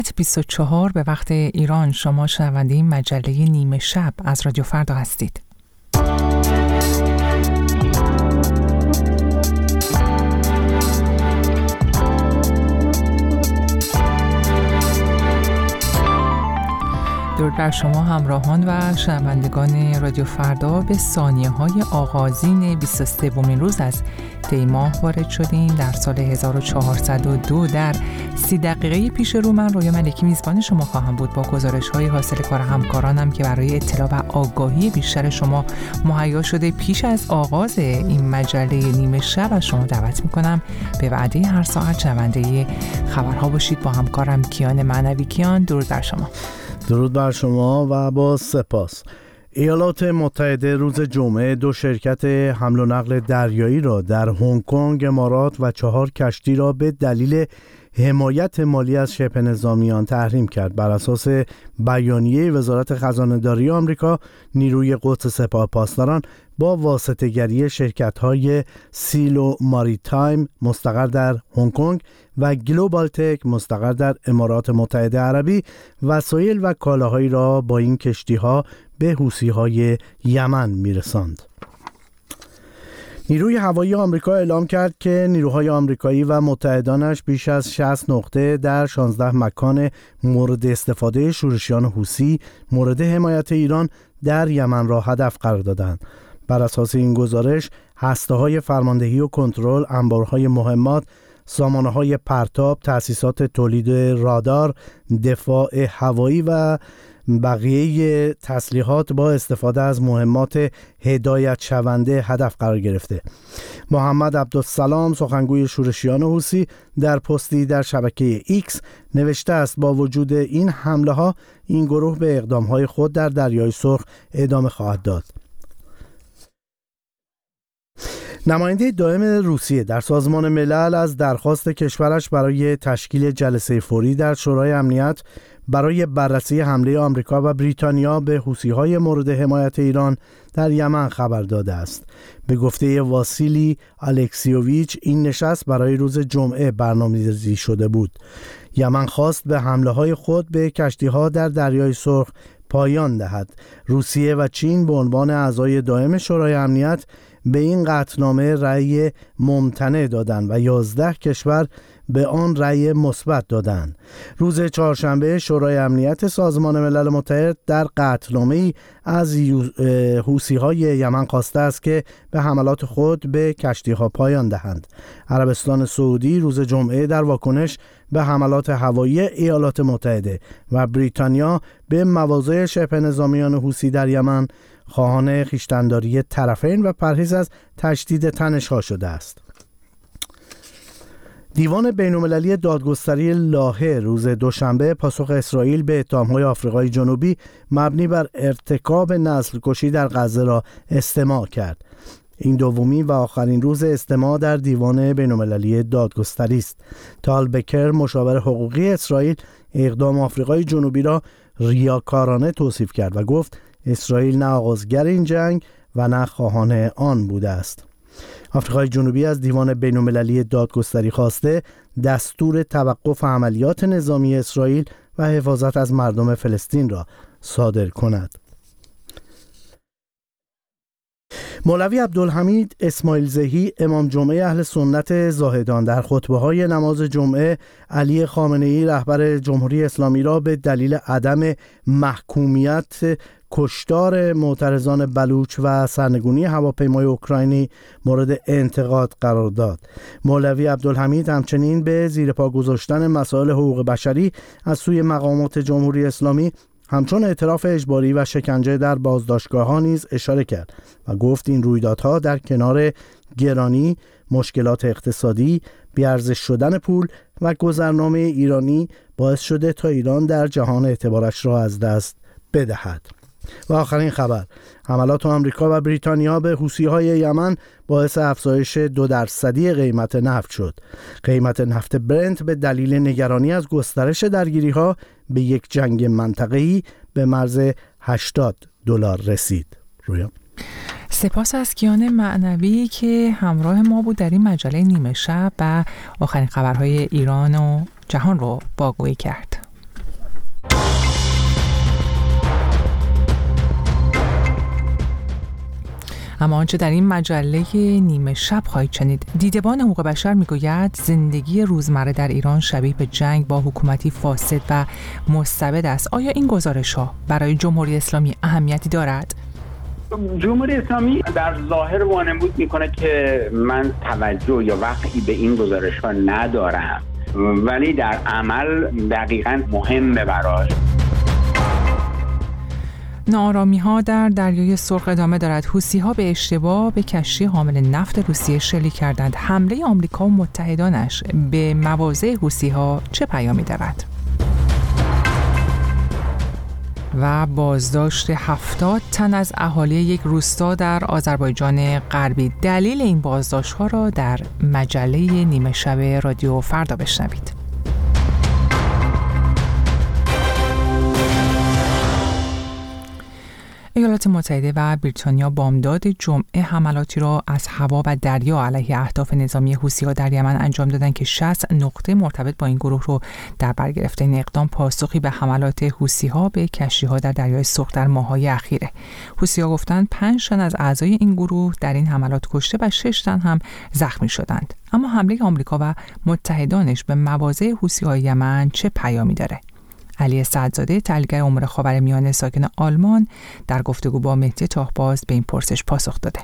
24 به وقت ایران. شما شنونده مجله نیمه شب از رادیو فردا هستید. درود بر شما همراهان و شنوندگان رادیو فردا. به ثانیه‌های آغازین 23مین روز از دی ماه وارد شدیم. در سال 1402 در 30 دقیقه پیش رو من رویا ملکی میزبان شما خواهم بود با گزارش‌های حاصل کار همکارانم که برای اطلاع و آگاهی بیشتر شما مهیا شده. پیش از آغاز این مجله نیمه شب از شما دعوت می‌کنم به وعده هر ساعت شنونده خبرها باشید با همکارم کیان معنوی. کیان، درود بر شما. درود بر شما و با سپاس. ایالات متحده روز جمعه 2 شرکت حمل و نقل دریایی را در هنگ کنگ، امارات و 4 کشتی را به دلیل حمایت مالی از شبه نظامیان تحریم کرد. بر اساس بیانیه وزارت خزانه‌داری آمریکا، نیروی قدس سپاه پاسداران با واسطه‌گری شرکت‌های سیلو ماریتایم مستقر در هنگ کنگ و گلوبال تک مستقر در امارات متحده عربی وسایل و کالاهایی را با این کشتی‌ها به حوثی‌های یمن می‌رساند. نیروی هوایی آمریکا اعلام کرد که نیروهای آمریکایی و متحدانش بیش از 60 نقطه در 16 مکان مورد استفاده شورشیان حوثی مورد حمایت ایران در یمن را هدف قرار دادند. بر اساس این گزارش، هسته‌های فرماندهی و کنترل، انبارهای مهمات، سامانه‌های پرتاب، تأسیسات تولید رادار، دفاع هوایی و بقیه تسلیحات با استفاده از مهمات هدایت شونده هدف قرار گرفته. محمد عبدالسلام، سخنگوی شورشیان حوثی، در پستی در شبکه ایکس نوشته است با وجود این حمله ها این گروه به اقدامهای خود در دریای سرخ ادامه خواهد داد. نماینده دائم روسیه در سازمان ملل از درخواست کشورش برای تشکیل جلسه فوری در شورای امنیت برای بررسی حمله آمریکا و بریتانیا به حوثی‌های مورد حمایت ایران در یمن خبر داده است. به گفته واسیلی الکسیوویچ، این نشست برای روز جمعه برنامه‌ریزی شده بود. یمن خواست به حمله‌های خود به کشتی‌ها در دریای سرخ پایان دهد. روسیه و چین به عنوان اعضای دائم شورای امنیت به این قطعنامه رأی ممتنع دادند و 11 کشور به آن رأی مثبت دادند. روز چهارشنبه شورای امنیت سازمان ملل متحد در قطعنامه‌ای از حوثی‌های یمن خواسته است که به حملات خود به کشتی‌ها پایان دهند. عربستان سعودی روز جمعه در واکنش به حملات هوایی ایالات متحده و بریتانیا به مواضع شبه نظامیان حوثی در یمن خواهان خویشتن‌داری طرفین و پرهیز از تشدید تنش‌ها شده است. دیوان بین‌المللی دادگستری لاهه روز دوشنبه پاسخ اسرائیل به اتهام‌های آفریقای جنوبی مبنی بر ارتکاب نسل‌کشی در غزه را استماع کرد. این دومین و آخرین روز استماع در دیوان بین‌المللی دادگستری است. تال بکر، مشاور حقوقی اسرائیل، اقدام آفریقای جنوبی را ریاکارانه توصیف کرد و گفت اسرائیل نه آغازگر این جنگ و نه خواهان آن بوده است. آفریقای جنوبی از دیوان بین‌المللی دادگستری خواسته دستور توقف عملیات نظامی اسرائیل و حفاظت از مردم فلسطین را صادر کند. مولوی عبدالحمید اسماعیل زهی، امام جمعه اهل سنت زاهدان، در خطبه‌های نماز جمعه علی خامنه‌ای رهبر جمهوری اسلامی را به دلیل عدم محکومیت کشتار معترضان بلوچ و سرنگونی هواپیمای اوکراینی مورد انتقاد قرار داد. مولوی عبدالحمید همچنین به زیر پا گذاشتن مسائل حقوق بشری از سوی مقامات جمهوری اسلامی همچون اعتراف اجباری و شکنجه در بازداشتگاه‌ها نیز اشاره کرد و گفت این رویدادها در کنار گرانی، مشکلات اقتصادی، بی‌ارزش شدن پول و گذرنامه ایرانی باعث شده تا ایران در جهان اعتبارش را از دست بدهد. و آخرین خبر، حملات آمریکا و بریتانیا به حوثی‌های یمن باعث افزایش 2% قیمت نفت شد. قیمت نفت برنت به دلیل نگرانی از گسترش درگیری‌ها به یک جنگ منطقه‌ای به مرز $80 رسید. رویا سپاس از کیان معنوی که همراه ما بود در این مجله نیمه شب و آخرین خبرهای ایران و جهان رو باگویی کرد. اما آنچه در این مجله نیمه شب خواهید شنید: دیدبان حقوق بشر میگوید زندگی روزمره در ایران شبیه به جنگ با حکومتی فاسد و مستبد است. آیا این گزارش‌ها برای جمهوری اسلامی اهمیتی دارد؟ جمهوری اسلامی در ظاهر وانمود میکنه که من توجه یا وقتی به این گزارش‌ها ندارم، ولی در عمل دقیقاً مهمه براش. ناآرامی‌ها در دریای سرخ ادامه دارد. حوثی‌ها به اشتباه به کشتی حامل نفت روسیه شلیک کردند. حمله آمریکا و متحدانش به مواضع حوثی‌ها چه پیامی دارد؟ و بازداشت 70 تن از اهالی یک روستا در آذربایجان غربی. دلیل این بازداشت‌ها را در مجله نیمه شب رادیو فردا بشنوید. ایالات متحده و بریتانیا بامداد جمعه حملاتی را از هوا و دریا علیه اهداف نظامی حوثی‌ها در یمن انجام دادند که 60 نقطه مرتبط با این گروه رو در بر گرفته. این اقدام پاسخی به حملات حوثی‌ها به کشتی‌ها در دریای سرخ در ماه‌های اخیره. حوثی‌ها گفتند 5 تن از اعضای این گروه در این حملات کشته و 6 تن هم زخمی شدند. اما حمله آمریکا و متحدانش به مواضع حوثی‌های یمن چه پیامی داره؟ علی سعدزاده، تحلیلگر امور خاورمیانه ساکن آلمان، در گفتگو با مهدی تاهباز به این پرسش پاسخ داده.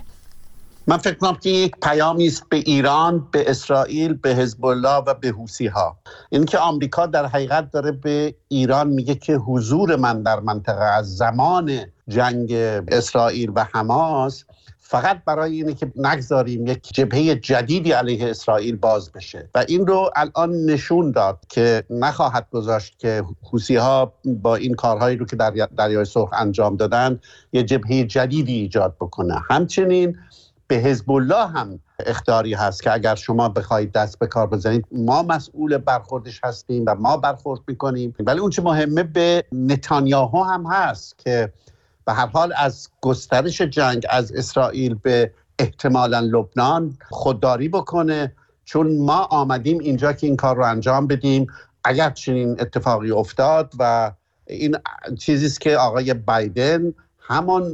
من فکر کنم که یک پیامی است به ایران، به اسرائیل، به حزب الله و به حوثی‌ها. این که آمریکا در حقیقت داره به ایران میگه که حضور من در منطقه از زمان جنگ اسرائیل و حماس فقط برای اینه که نگذاریم یک جبهه جدیدی علیه اسرائیل باز بشه و این رو الان نشون داد که نخواهد گذاشت که حوثی‌ها با این کارهایی رو که در دریای سرخ انجام دادن یه جبهه جدیدی ایجاد بکنه. همچنین به حزب الله هم اخطاری هست که اگر شما بخواید دست به کار بزنید ما مسئول برخوردش هستیم و ما برخورد میکنیم. ولی اون چه مهمه به نتانیاهو هم هست که به هر حال از گسترش جنگ از اسرائیل به احتمالاً لبنان خودداری بکنه، چون ما آمدیم اینجا که این کار رو انجام بدیم اگر چنین اتفاقی افتاد. و این چیزیست که آقای بایدن همان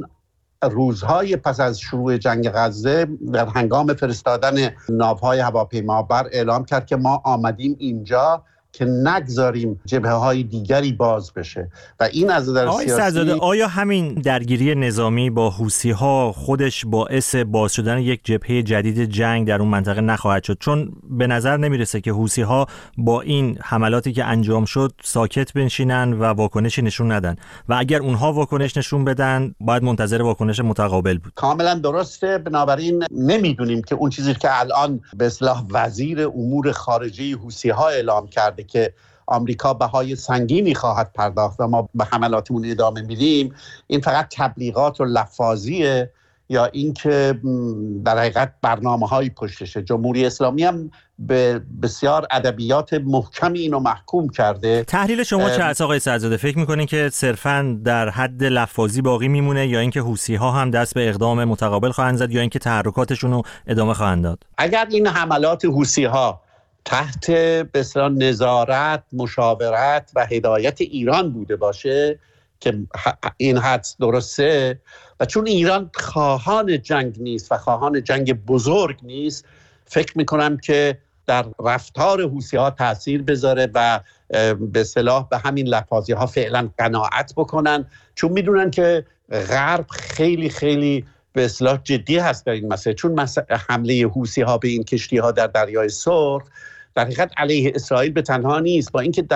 روزهای پس از شروع جنگ غزه در هنگام فرستادن ناوهای هواپیمابر اعلام کرد که ما آمدیم اینجا که نگذاریم جبهه‌های دیگری باز بشه و این از نظر سیاسی. آیا همین درگیری نظامی با حوثی‌ها خودش باعث باز شدن یک جبهه جدید جنگ در اون منطقه نخواهد شد؟ چون به نظر نمیرسه که حوثی‌ها با این حملاتی که انجام شد ساکت بنشینن و واکنشی نشون ندن و اگر اونها واکنش نشون بدن باید منتظر واکنش متقابل بود. کاملا درسته. بنابراین نمیدونیم که اون چیزی که الان به اصطلاح وزیر امور خارجه حوثی‌ها اعلام کرده که آمریکا بهای سنگینی خواهد پرداخت و ما به حملاتمون ادامه میدیم، این فقط تبلیغات و لفاظیه یا اینکه در حقیقت برنامه‌های پشتشه. جمهوری اسلامی هم به بسیار ادبیات محکمی اینو محکوم کرده. تحلیل شما چه است آقای سعدزاده؟ فکر می‌کنین که صرفاً در حد لفاظی باقی میمونه یا اینکه حوثی‌ها هم دست به اقدام متقابل خواهند زد یا اینکه تحرکاتشون رو ادامه خواهند داد؟ اگر این حملات حوثی‌ها تحت به اصطلاح نظارت، مشاورت و هدایت ایران بوده باشه که این حدس درسته و چون ایران خواهان جنگ نیست و خواهان جنگ بزرگ نیست، فکر میکنم که در رفتار حوثی‌ها تأثیر بذاره و به اصطلاح به همین لفاظی‌ها فعلا قناعت بکنن، چون میدونن که غرب خیلی خیلی به اصطلاح جدی هست در این مسئله. چون حمله حوثی‌ها به این کشتی‌ها در دریای سرخ در حقیقت علیه اسرائیل به تنها نیست، با اینکه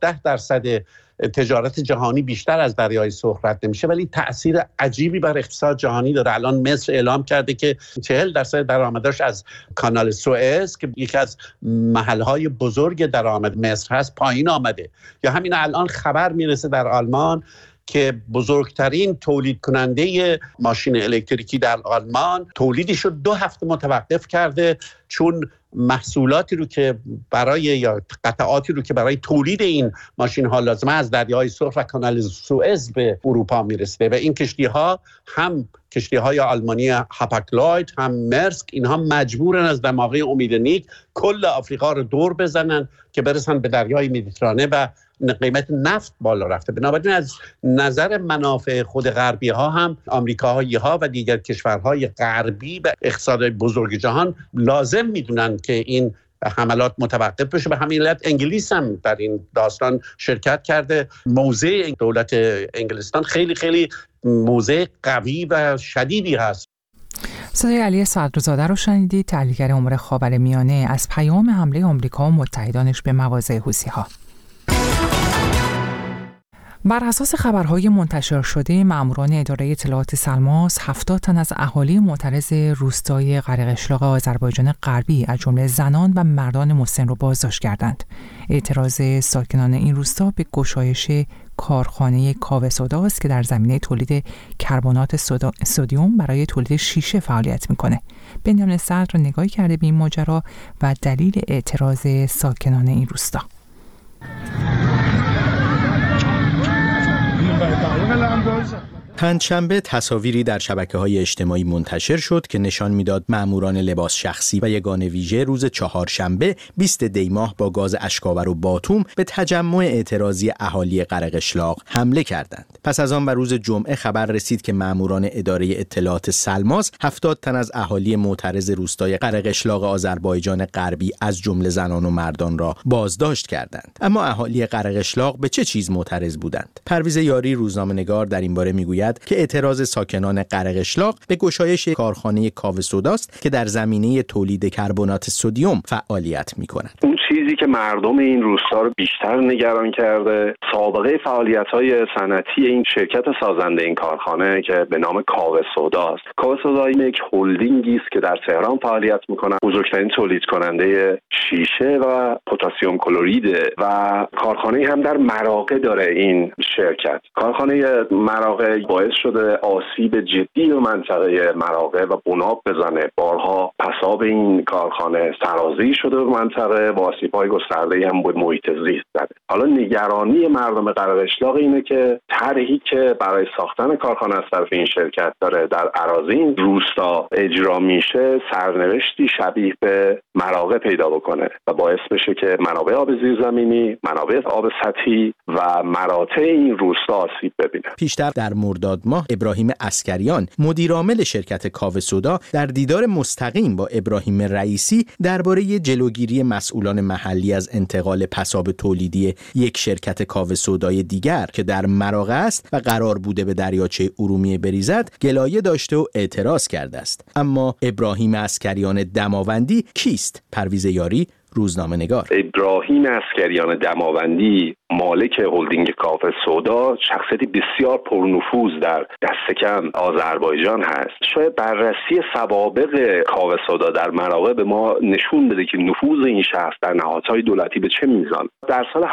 12% تجارت جهانی بیشتر از دریای سرخ رد نمیشه، ولی تأثیر عجیبی بر اقتصاد جهانی داره. الان مصر اعلام کرده که 40% درآمدش از کانال سوئز که یکی از محلهای بزرگ درآمد مصر هست پایین آمده. یا همین الان خبر میرسه در آلمان که بزرگترین تولید کننده ماشین الکتریکی در آلمان تولیدش رو 2 هفته متوقف کرده، چون محصولاتی رو که برای یا قطعاتی رو که برای تولید این ماشین ها لازمه از دریای سرخ و کانال سوئز به اروپا میرسه و این کشتی ها هم کشتی های آلمانی هاپاکلوید هم مرسک اینها مجبورن از دماغه امید نیک کل آفریقا رو دور بزنن که برسن به دریای مدیترانه و قیمت نفت بالا رفته. بنابراین از نظر منافع خود غربی ها هم آمریکایی ها و دیگر کشورهای غربی و اقتصادهای بزرگ جهان لازم میدونن که این حملات متوقف بشه. به همین علت انگلیس هم در این داستان شرکت کرده. موضع دولت انگلستان خیلی خیلی موضع قوی و شدیدی هست. صدای علی صدرزاده رو شنیدید، تحلیلگر امور خاورمیانه، از پیام حمله آمریکا و متحدانش به مواضع حوثی‌ها. بر اساس خبرهای منتشر شده، ماموران اداره اطلاعات سلماس 70 تن از اهالی معترض روستای قره‌قشلاق آذربایجان غربی از جمله زنان و مردان مسن را بازداشت کردند. اعتراض ساکنان این روستا به گشایش کارخانه کاوه سودا است که در زمینه تولید کربنات سدیم برای تولید شیشه فعالیت میکنه. بنیامین صدر نگاهی کرده به این ماجرا و دلیل اعتراض ساکنان این روستا. پنجشنبه تصاویری در شبکه‌های اجتماعی منتشر شد که نشان می‌داد ماموران لباس شخصی و یگان ویژه روز چهارشنبه 20 دی ماه با گاز اشک‌آور و باتوم به تجمع اعتراضی اهالی قره‌قشلاق حمله کردند. پس از آن و روز جمعه خبر رسید که ماموران اداره اطلاعات سلماس 70 تن از اهالی معترض روستای قره‌قشلاق آذربایجان غربی از جمله زنان و مردان را بازداشت کردند. اما اهالی قره‌قشلاق به چه چیز معترض بودند؟ پرویز یاری روزنامه‌نگار در این باره میگوید که اعتراض ساکنان قره‌قشلاق به گشایش کارخانه کاوه سوداست که در زمینه تولید کربنات سدیم فعالیت می‌کند. اون چیزی که مردم این روستا رو بیشتر نگران کرده سابقه فعالیت‌های صنعتی این شرکت سازنده این کارخانه که به نام کاوه سوداست. کاوه سودا یک هلدینگی است که در تهران فعالیت می‌کند. بزرگترین تولید کننده شیشه و پتاسیم کلرید و کارخانه هم در مراغه داره این شرکت. کارخانه مراغه باعث شده آسیب جدی به منطقه مراغه و بناب بزنه. بارها پساب این کارخانه سرازیر شده به منطقه و آسیب‌های گسترده‌ای هم به محیط زیست زده. حالا نگرانی مردم قره‌قشلاق اینه که طرحی که برای ساختن کارخانه از طرف این شرکت داره در اراضی این روستا اجرا میشه سرنوشتی شبیه به مراغه پیدا بکنه و باعث بشه که منابع آب زیرزمینی، منابع آب سطحی و مراتع این روستا آسیب ببینه. پیشتر در مرداد ماه ابراهیم عسکریان مدیرعامل شرکت کاوه سودا در دیدار مستقیم با ابراهیم رئیسی درباره جلوگیری مسئولان محلی از انتقال پساب تولیدی یک شرکت کاوه سودای دیگر که در مراغه است و قرار بوده به دریاچه ارومیه بریزد گلایه داشته و اعتراض کرده است. اما ابراهیم عسکریان دماوندی کیست؟ پرویز یاری روزنامه‌نگار. ابراهیم عسکریان دماوندی مالک هلدینگ کاوه سودا شخصیتی بسیار پرنفوذ در دست کم آذربایجان هست. شاید بررسی سوابق کاوه سودا در مراغه به ما نشون بده که نفوذ این شخص در نهادهای دولتی به چه میزان. در سال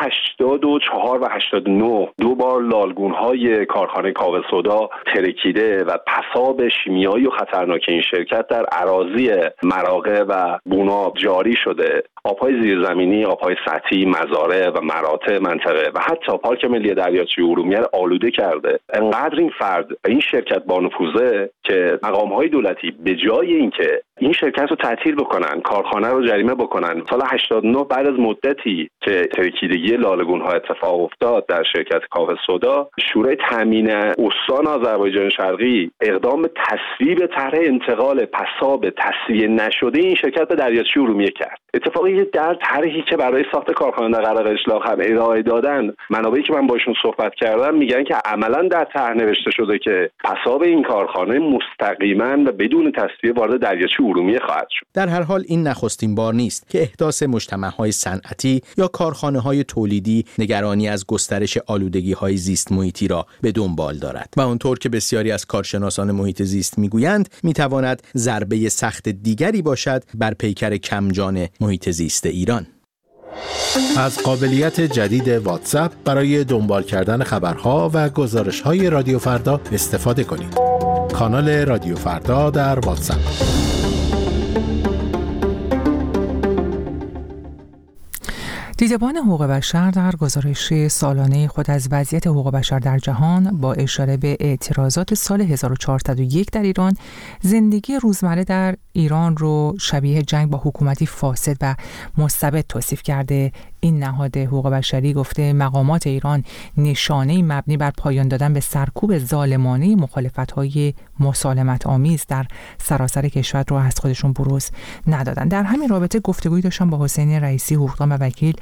84 و 89 دو بار لالگونهای کارخانه کاوه سودا ترکیده و پساب شیمیایی و خطرناک این شرکت در اراضی مراغه و بوناب جاری شده. آب‌های زیرزمینی، آب‌های سطحی، مزارع و مراتع منطقه و حتی پارک ملی دریاچه ارومیه رو آلوده کرده. انقدر این فرد این شرکت با نفوذه که مقام‌های دولتی به جای اینکه این شرکت رو تعطیل بکنن، کارخانه رو جریمه بکنن، سال 89 بعد از مدتی که ترکیدگی لالگون‌ها اتفاق افتاد در شرکت کاوه سودا، شورای تامین استان آذربایجان شرقی اقدام به تصویب طرح انتقال پساب تصفیه نشده این شرکت به دریاچه ارومیه کرد. اتفاقی در طرحی که برای ساخت کارخانه در قره‌قشلاق هم ارائه دادن، منابعی که من باشون صحبت کردم میگن که عملاً در طرح نوشته شده که پساب این کارخانه مستقیما و بدون تصفیه وارد دریاچه ارومیه خواهد شد. در هر حال این نخستین بار نیست که احداث مجتمع‌های صنعتی یا کارخانه‌های تولیدی نگرانی از گسترش آلودگی‌های زیست محیطی را به دنبال دارد و آنطور که بسیاری از کارشناسان محیط زیست میگویند میتواند ضربه سخت دیگری باشد بر پیکر کمجان محیط زیست ایران. از قابلیت جدید واتساپ برای دنبال کردن خبرها و گزارش‌های رادیو فردا استفاده کنید. کانال رادیو فردا در واتساپ. دیدبان حقوق بشر در گزارش سالانه خود از وضعیت حقوق بشر در جهان با اشاره به اعتراضات سال 1401 در ایران، زندگی روزمره در ایران رو شبیه جنگ با حکومتی فاسد و مستبد توصیف کرده. این نهاد حقوق بشری گفته مقامات ایران نشانه‌ای مبنی بر پایان دادن به سرکوب ظالمانه مخالفت‌های مسالمت آمیز در سراسر کشور رو از خودشون بروز ندادن. در همین رابطه گفتگویی داشتم با حسین رئیسی، حقوقدان و وکیل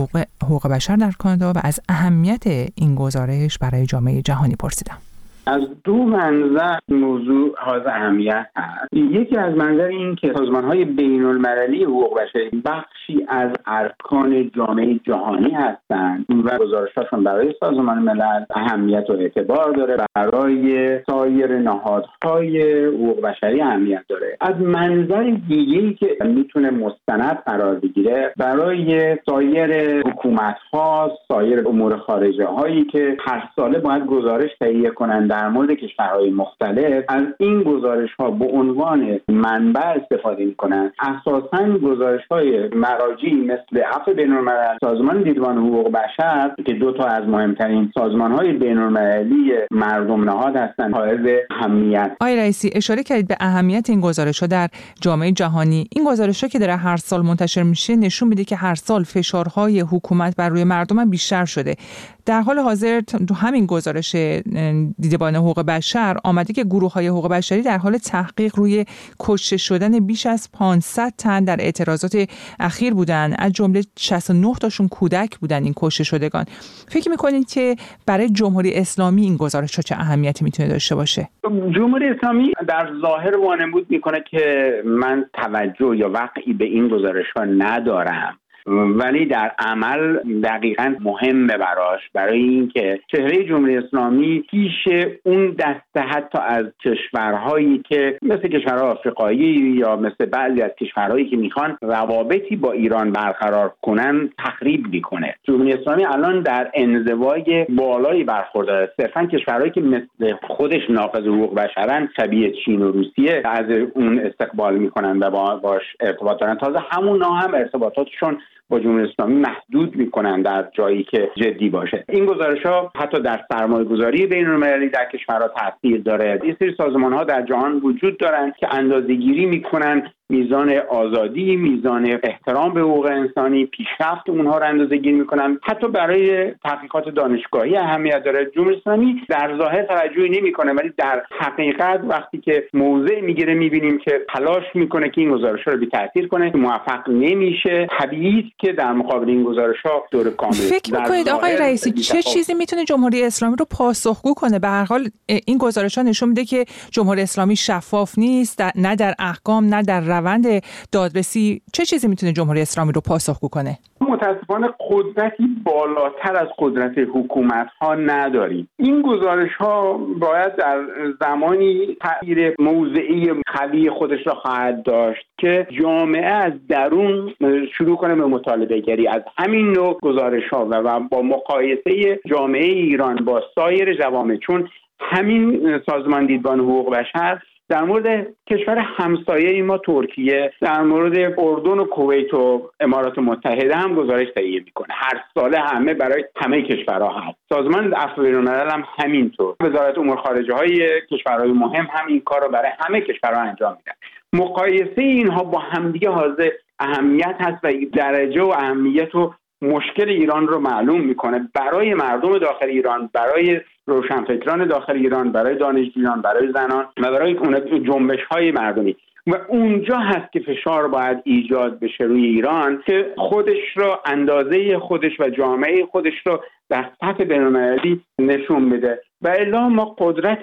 حقوق بشر در کانادا و از اهمیت این گزارش برای جامعه جهانی پرسیدم. از دو منظر موضوع حائز اهمیت هست. یکی از منظر این که سازمان‌های بین‌المللی حقوق بشری بخشی از ارکان جامعه جهانی هستند و گزارش‌هاشون برای سازمان ملل اهمیت و اعتبار داره، برای سایر نهادهای حقوق بشری اهمیت داره. از منظر دیگه‌ای که میتونه مستند قرار بگیره برای سایر حکومت‌ها، سایر امور خارجه هایی که هر ساله باید گزارش تهیه کنند در مورد کشورهای مختلف، از این گزارش‌ها به عنوان منبع استفاده می‌کنند. اساساً گزارش‌های مراجعی مثل عفو بین‌الملل، سازمان دیدبان حقوق بشر که دو تا از مهمترین سازمان‌های بین‌المللی مردم نهاد هستند، حائز اهمیت. آقای رئیسی، اشاره کردید به اهمیت این گزارش‌ها در جامعه جهانی. این گزارش‌ها که داره هر سال منتشر میشه نشون میده که هر سال فشارهای حکومت بر روی مردم بیشتر شده. در حال حاضر تو همین گزارش دیدبان حقوق بشر آمده که گروه‌های حقوق بشری در حال تحقیق روی کشته شدن بیش از 500 تن در اعتراضات اخیر بودن، از جمله 69 تاشون کودک بودن این کشته شدگان. فکر می‌کنید که برای جمهوری اسلامی این گزارش‌ها چه اهمیتی میتونه داشته باشه؟ جمهوری اسلامی در ظاهر وانمود میکنه که من توجه یا وقعی به این گزارش‌ها ندارم، ولی در عمل دقیقاً مهمه براش، برای اینکه چهره جمهوری اسلامی پیش اون دسته حتی از کشورهایی که مثل کشورهای آفریقایی یا مثل بعضی از کشورهایی که میخوان روابطی با ایران برقرار کنن تخریب میکنه. جمهوری اسلامی الان در انزوای بالایی برخورداره. صرفاً کشورهایی که مثل خودش ناقض حقوق بشرن، شبیه چین و روسیه، از اون استقبال میکنن و باش ارتباط دارن. تازه همونا هم ارتباطاتشون با جمهوری اسلامی محدود میکنن در جایی که جدی باشه. این گزارش‌ها حتی در سرمایه‌گذاری بین‌المللی در کشورها تاثیر داره. این سری سازمان‌ها در جهان وجود دارن که اندازه‌گیری میکنن میزان آزادی، میزان احترام به حقوق انسانی، پیشرفت اونها رو اندازه‌گیری میکنن. حتی برای تحقیقات دانشگاهی اهمیت داره. جمهوری اسلامی در ظاهر توجهی نمیکنه، ولی در حقیقت وقتی که موضع میگیره میبینیم که تلاش میکنه که این گزارش‌ها رو بی‌تأثیر کنه، موفق نمیشه. طبیعیه که در مقابل این گزارش‌ها دور کامل. فکر می‌کنید آقای رئیسی چه چیزی میتونه جمهوری اسلامی رو پاسخگو کنه؟ به هر حال این گزارش‌ها نشون میده که جمهوری اسلامی شفاف نیست، نه در احکام نه در روند دادرسی. چه چیزی میتونه جمهوری اسلامی رو پاسخگو کنه؟ متاسفانه قدرتی بالاتر از قدرت حکومت‌ها نداریم. این گزارش‌ها باید در زمانی تغییر موضعی قوی خودش را خواهد داشت که جامعه از درون شروع کنه به مطالبه گری از همین نوع گزارش‌ها و با مقایسه جامعه ایران با سایر جوامع، چون همین سازمان دیدبان حقوق بشر در مورد کشور همسایه ما ترکیه، در مورد اردن و کویت و امارات متحده هم گزارش تهیه میکنه. هر ساله همه برای همه کشورها هست. سازمان عفو بین‌الملل هم همینطور. وزارت امور خارجه های کشورهای مهم هم این کار رو برای همه کشورها انجام میدن. مقایسه اینها با همدیگه حائز اهمیت هست و درجه و اهمیت و مشکل ایران رو معلوم میکنه برای مردم داخل ایران، برای روشنفکران داخل ایران، برای دانشجویان، برای زنان و برای جنبش‌های مردمی. و اونجا هست که فشار باید ایجاد بشه روی ایران که خودش رو، اندازه خودش و جامعه خودش رو در سطح بین‌المللی نشون بده. و الا ما قدرت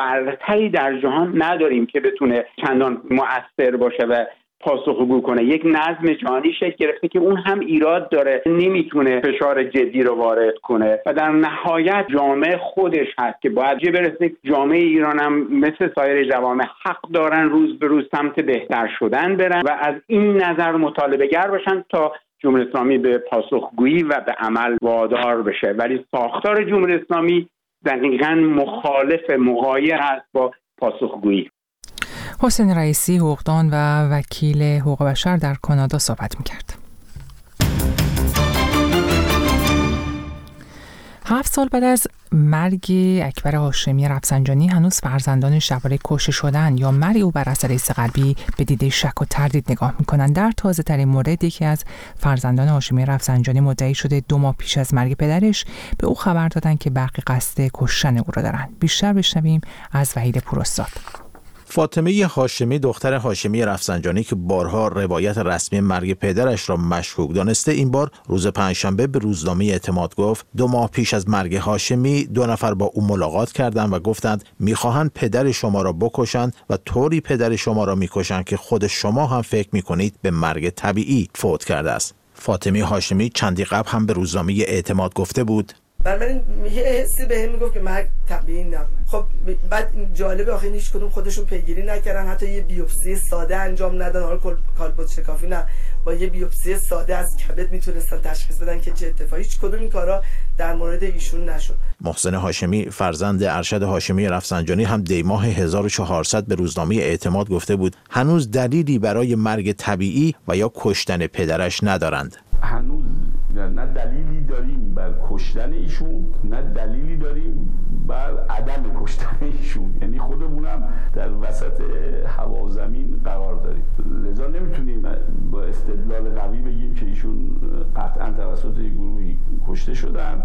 برتری در جهان نداریم که بتونه چندان مؤثر باشه و پاسخگو کنه. یک نظم جهانی شکل گرفته که اون هم ایراد داره، نمیتونه فشار جدی رو وارد کنه و در نهایت جامعه خودش هست که باید جه برسه. جامعه ایران هم مثل سایر جوامع حق دارن روز به روز سمت بهتر شدن برن و از این نظر مطالبه گر باشن تا جمهوری اسلامی به پاسخگویی و به عمل وادار بشه. ولی ساختار جمهوری اسلامی دقیقاً مخالف، مغایر هست با پاسخگویی. حسین رئیسی، حقوقدان و وکیل حقوق بشر در کانادا صحبت می‌کرد. 7 سال بعد از مرگ اکبر هاشمی رفسنجانی هنوز فرزندانش درباره کشته شدن یا مرگ او بر اثر ایست قلبی به دیده شک و تردید نگاه میکنند. در تازه ترین مورد یکی از فرزندان هاشمی رفسنجانی مدعی شده 2 ماه پیش از مرگ پدرش به او خبر دادن که برقی قصد کشتن او را دارند. بیشتر بشنویم از وحید پوراستاد. فاطمه هاشمی دختر هاشمی رفسنجانی که بارها روایت رسمی مرگ پدرش را مشکوک دانسته، این بار روز پنجشنبه به روزنامه اعتماد گفت 2 ماه پیش از مرگ هاشمی 2 نفر با او ملاقات کردند و گفتند میخواهند پدر شما را بکشند و طوری پدر شما را میکشند که خود شما هم فکر میکنید به مرگ طبیعی فوت کرده است. فاطمه هاشمی چندی قبل هم به روزنامه اعتماد گفته بود من یه حسی بهم میگفت که مرگ طبیعی نبود. خب بعد جالبه آخه هیچ کدوم خودشون پیگیری نکردن، حتی یه بیوپسی ساده انجام ندادن. حالا کالبد شکافی نه، با یه بیوپسی ساده از کبد میتونستن تشخیص بدن که چه اتفاقی. هیچ کدوم این کارا در مورد ایشون نشد. محسن هاشمی فرزند ارشد هاشمی رفسنجانی هم دی ماه 1400 به روزنامه اعتماد گفته بود هنوز دلیلی برای مرگ طبیعی و یا کشتن پدرش ندارند. هنوز نه دلیلی داریم بر کشتن ایشون، نه دلیلی داریم بر عدم کشتن ایشون. یعنی خودمونم در وسط هوا و زمین قرار داریم، لذا نمیتونیم با استدلال قوی بگیم که ایشون قطعا توسط یک گروهی کشته شدن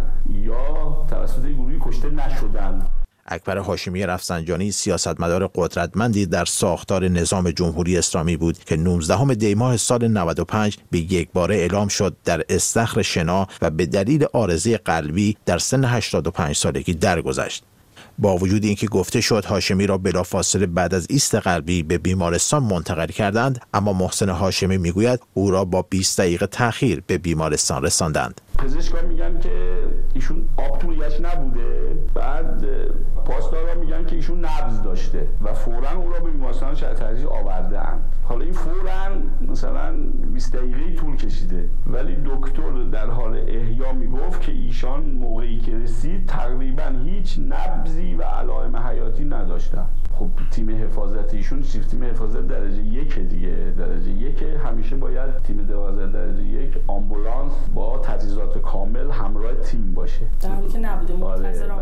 یا توسط یک گروهی کشته نشدن. اکبر هاشمی رفسنجانی سیاستمدار قدرتمندی در ساختار نظام جمهوری اسلامی بود که 19 دی ماه سال 95 به یکباره اعلام شد در استخر شنا و به دلیل عارضه قلبی در سن 85 سالگی درگذشت. با وجود اینکه گفته شد هاشمی را بلافاصله بعد از ایست قلبی به بیمارستان منتقل کردند، اما محسن هاشمی میگوید او را با 20 دقیقه تأخیر به بیمارستان رساندند. پزشکان میگن که ایشون آب تو ریه‌اش نبوده، بعد پاسدارا میگن که ایشون نبض داشته و فوراً او را به بیمارستان شهرداری آورده‌اند. حالا این فوراً مثلا 20 دقیقه طول کشیده، ولی دکتر در حال احیا میگفت که ایشان موقعی که رسید تقریباً هیچ نبضی و علائم حیاتی نداشتن. خب تیم حفاظت ایشون تیم حفاظت درجه 1 دیگه، درجه 1 همیشه باید تیم 12 درجه 1 آمبولانس با تجهیزات کامل همراه تیم باشه. در حالی که نبوده منتظرم.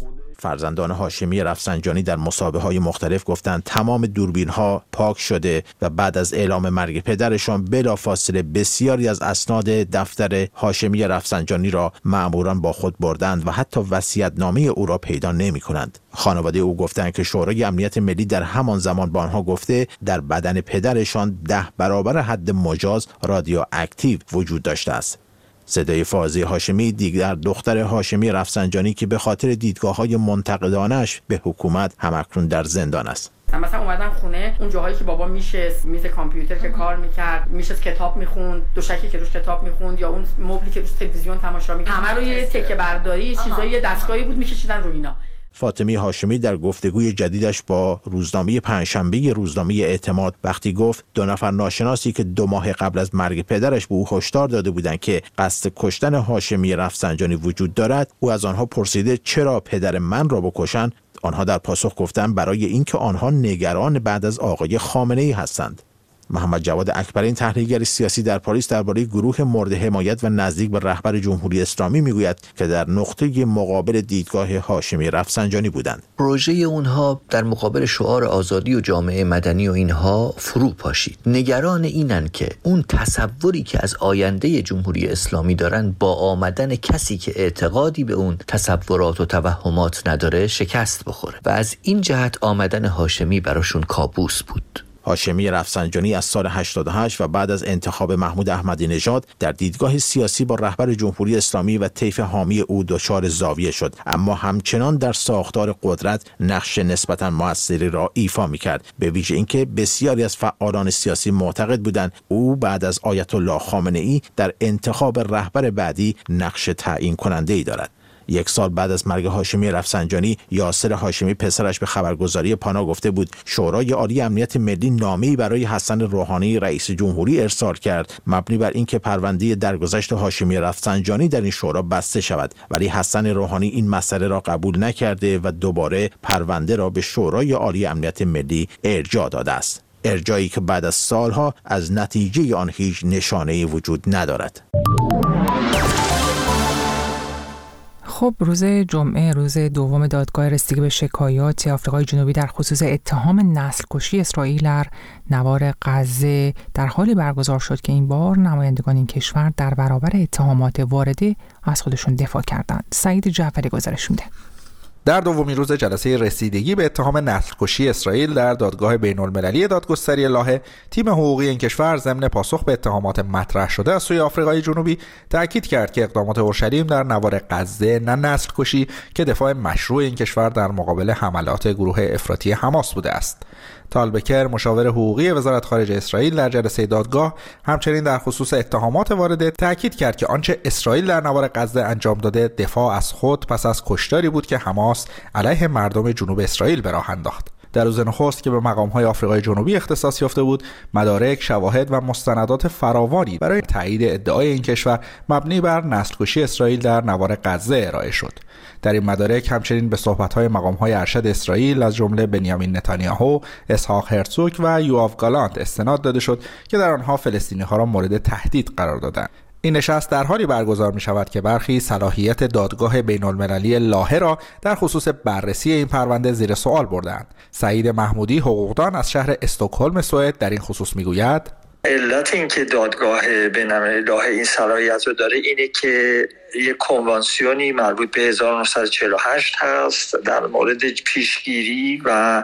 فرزندان هاشمی رفسنجانی در مسابقه‌های مختلف گفتند تمام دوربین‌ها پاک شده و بعد از اعلام مرگ پدرشان بلافاصله بسیاری از اسناد دفتر هاشمی رفسنجانی را مأموران با خود بردند و حتی وصیت‌نامه او را پیدا نمی‌کنند. خانواده او گفتند که شورای امنیت ملی در همان زمان با آنها گفته در بدن پدرشان 10 برابر حد مجاز رادیواکتیو وجود داشته است. صدای فاضل هاشمی دیگر دختر هاشمی رفسنجانی که به خاطر دیدگاه‌های منتقدانش به حکومت همکنون در زندان است. مثلا اومدن خونه، اون جاهایی که بابا میشست، میز کامپیوتر که کار میکرد، میشست کتاب میخوند، دوشکی که روش کتاب میخوند یا اون مبلی که روش تلویزیون تماشا میکرد، همه رو یه تکه برداری چیزایی یه دستگاهی بود میکشیدن رو اینا. فاطمه هاشمی در گفتگوی جدیدش با روزنامه پنجشنبه روزنامه اعتماد وقتی گفت 2 نفر ناشناسی که 2 ماه قبل از مرگ پدرش به او هشدار داده بودند که قصد کشتن هاشمی رفسنجانی وجود دارد، او از آنها پرسیده چرا پدر من را بکشند. آنها در پاسخ گفتند برای اینکه آنها نگران بعد از آقای خامنه‌ای هستند. محمد جواد اکبرین تحلیلگر سیاسی در پاریس درباره گروه مورد حمایت و نزدیک به رهبر جمهوری اسلامی میگوید که در نقطه مقابل دیدگاه هاشمی رفسنجانی بودند. پروژه اونها در مقابل شعار آزادی و جامعه مدنی و اینها فرو پاشید. نگران اینن که اون تصوری که از آینده جمهوری اسلامی دارن با آمدن کسی که اعتقادی به اون تصورات و توهمات نداره شکست بخوره و از این جهت آمدن هاشمی براشون کابوس بود. هاشمی رفسنجانی از سال 88 و بعد از انتخاب محمود احمدی نژاد در دیدگاه سیاسی با رهبر جمهوری اسلامی و طیف حامی او دچار زاویه شد، اما همچنان در ساختار قدرت نقش نسبتاً موثری را ایفا می‌کرد، به ویژه اینکه بسیاری از فعالان سیاسی معتقد بودند او بعد از آیت الله خامنه‌ای در انتخاب رهبر بعدی نقش تعیین کننده‌ای دارد. 1 سال بعد از مرگ هاشمی رفسنجانی، یاسر هاشمی پسرش به خبرگزاری پانا گفته بود شورای عالی امنیت ملی نامه‌ای برای حسن روحانی رئیس جمهوری ارسال کرد مبنی بر اینکه پرونده درگذشت هاشمی رفسنجانی در این شورا بسته شود، ولی حسن روحانی این مسئله را قبول نکرده و دوباره پرونده را به شورای عالی امنیت ملی ارجاع داده است. ارجاعی که بعد از سالها از نتیجه آن هیچ نشانه‌ای وجود ندارد. خب روز جمعه، روز دوم دادگاه رسیدگی به شکایات آفریقای جنوبی در خصوص اتهام نسل‌کشی اسرائیل در نوار غزه در حالی برگزار شد که این بار نمایندگان این کشور در برابر اتهامات وارده از خودشون دفاع کردند. سعید جعفری گزارش میده. در دومین روز جلسه رسیدگی به اتهام نسل‌کشی اسرائیل در دادگاه بین‌المللی دادگستری لاهه، تیم حقوقی این کشور ضمن پاسخ به اتهامات مطرح شده از سوی آفریقای جنوبی تاکید کرد که اقدامات اورشلیم در نوار غزه نه نسل‌کشی که دفاع مشروع این کشور در مقابل حملات گروه افراطی حماس بوده است. تال بکر، مشاور حقوقی وزارت خارجه اسرائیل، در جلسه دادگاه همچنین در خصوص اتهامات وارده تاکید کرد که آنچه اسرائیل در نوار غزه انجام داده دفاع از خود پس از کشتاری بود که حماس علیه مردم جنوب اسرائیل به راه انداخت. در روز نخست که به مقام‌های آفریقای جنوبی اختصاص یافته بود، مدارک، شواهد و مستندات فراوانی برای تایید ادعای این کشور مبنی بر نسل‌کشی اسرائیل در نوار غزه ارائه شد. در این مدارک همچنین به صحبت‌های مقام‌های ارشد اسرائیل از جمله بنیامین نتانیاهو، اسحاق هرزوگ و یوآف گالانت استناد داده شد که در آنها فلسطینی‌ها را مورد تهدید قرار دادند. این نشست در حالی برگزار می شود که برخی صلاحیت دادگاه بین‌المللی لاهه را در خصوص بررسی این پرونده زیر سوال بردند. سعید محمودی، حقوقدان از شهر استکهلم سوئد، در این خصوص می گوید علت این که دادگاه بین‌المللی لاهه این صلاحیت رو داره اینه که یک کنوانسیونی مربوط به 1948 هست در مورد پیشگیری و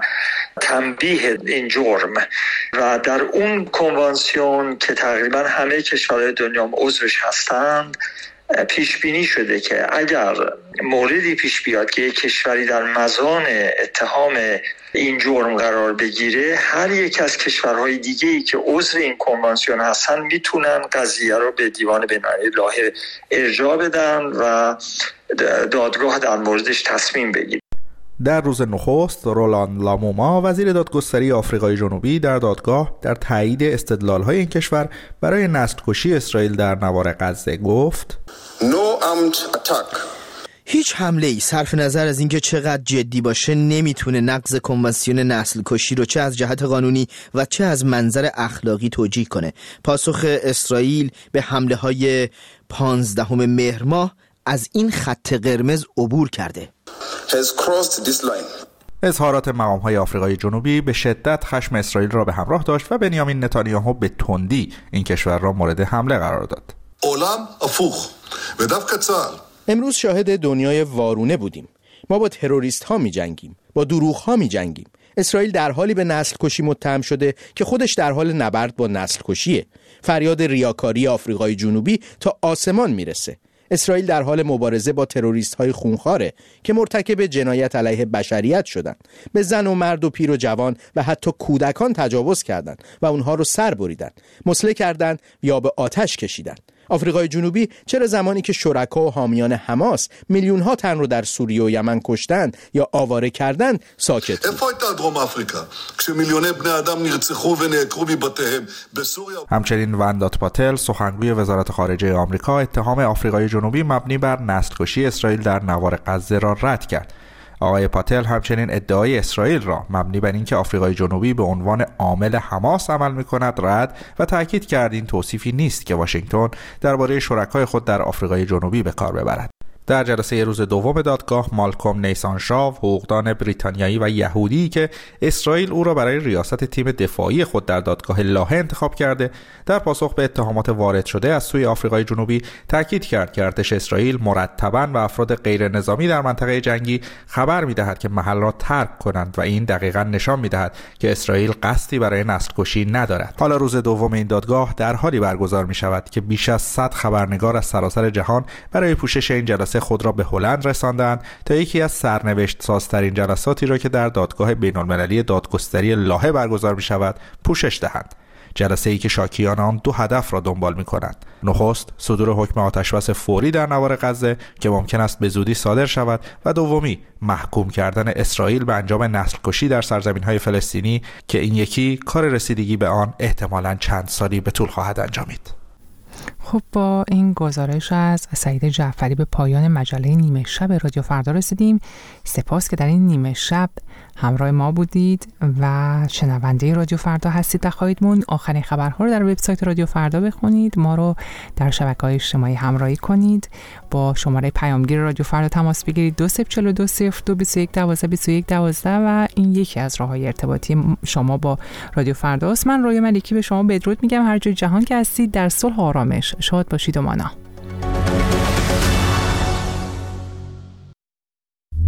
تنبیه این جرم و در اون کنوانسیون که تقریبا همه کشورهای دنیا عضوش هستند پیش بینی شده که اگر موردی پیش بیاد که یک کشوری در مزان اتهام این جرم قرار بگیره، هر یک از کشورهای دیگه‌ای که عضو این کنوانسیون هستن میتونن قضیه رو به دیوان بین‌المللی لاهه ارجاع بدن و دادگاه در موردش تصمیم بگیره. در روز نخست، رولاند لاموما، وزیر دادگستری آفریقای جنوبی، در دادگاه در تایید استدلال‌های این کشور برای نسل‌کشی اسرائیل در نوار غزه گفت: هیچ حمله ای صرف نظر از اینکه چقدر جدی باشه نمیتونه نقض کنوانسیون نسل کشی رو چه از جهت قانونی و چه از منظر اخلاقی توجیه کنه. پاسخ اسرائیل به حمله های 15 مهر ماه از این خط قرمز عبور کرده. اظهارات مقام‌های آفریقای جنوبی به شدت خشم اسرائیل را به همراه داشت و بنیامین نتانیاهو به تندی این کشور را مورد حمله قرار داد. امروز شاهد دنیای وارونه بودیم. ما با تروریست ها می جنگیم، با دروغ ها می جنگیم. اسرائیل در حالی به نسل کشی متهم شده که خودش در حال نبرد با نسل کشیه. فریاد ریاکاری آفریقای جنوبی تا آسمان میرسه. اسرائیل در حال مبارزه با تروریست های خونخواره که مرتکب جنایت علیه بشریت شدند. به زن و مرد و پیر و جوان و حتی کودکان تجاوز کردند و اونها رو سر بریدند، مسله کردند یا به آتش کشیدند. آفریقای جنوبی چرا زمانی که شرکا و حامیان حماس میلیون ها تن رو در سوریه و یمن کشتند یا آواره کردند ساکت بود؟ همچنین وندات پاتل، سخنگوی وزارت خارجه آمریکا، اتهام آفریقای جنوبی مبنی بر نسل‌کشی اسرائیل در نوار غزه را رد کرد. آقای پاتل همچنین ادعای اسرائیل را مبنی بر اینکه آفریقای جنوبی به عنوان عامل حماس عمل می‌کند رد و تاکید کرد این توصیفی نیست که واشنگتن درباره شرکای خود در آفریقای جنوبی به کار ببرد. در جلسه روز دوم دادگاه، مالکوم نیسان شاو، حقوقدان بریتانیایی و یهودی که اسرائیل او را برای ریاست تیم دفاعی خود در دادگاه لاهه انتخاب کرده، در پاسخ به اتهامات وارد شده از سوی آفریقای جنوبی تاکید کرد که ارتش اسرائیل مرتباً و افراد غیر نظامی در منطقه جنگی خبر می‌دهد که محل را ترک کنند و این دقیقاً نشان می‌دهد که اسرائیل قصدی برای نسل‌کشی ندارد. حالا روز دوم این دادگاه در حالی برگزار می‌شود که بیش از 100 خبرنگار از سراسر جهان برای پوشش این جلسه خود را به هلند رساندند تا یکی از سرنوشت سازترین جلساتی را که در دادگاه بین‌المللی دادگستری لاهه برگزار می‌شود پوشش دهند. جلسه‌ای که شاکیان آن دو هدف را دنبال می‌کنند. نخست، صدور حکم آتش‌بس فوری در نوار غزه که ممکن است به زودی صادر شود و دومی، محکوم کردن اسرائیل به انجام نسل‌کشی در سرزمین‌های فلسطینی که این یکی کار رسیدگی به آن احتمالاً چند سالی به طول خواهد انجامید. خب با این گزارش از سعید جعفری به پایان مجله نیمه شب رادیو فردا رسیدیم. سپاس که در این نیمه شب همراه ما بودید و شنونده رادیو فردا هستید. خواهید موند آخرین خبرها رو در وبسایت رادیو فردا بخونید، ما رو در شبکه‌های اجتماعی همراهی کنید، با شماره پیامگیر رادیو فردا تماس بگیرید 20420221122112 و این یکی از راه‌های ارتباطی شما با رادیو فرداست. من رویا ملکی به شما بدرود میگم، هر جای جهان که هستید در صلح و آرامش شاد باشید و مانا.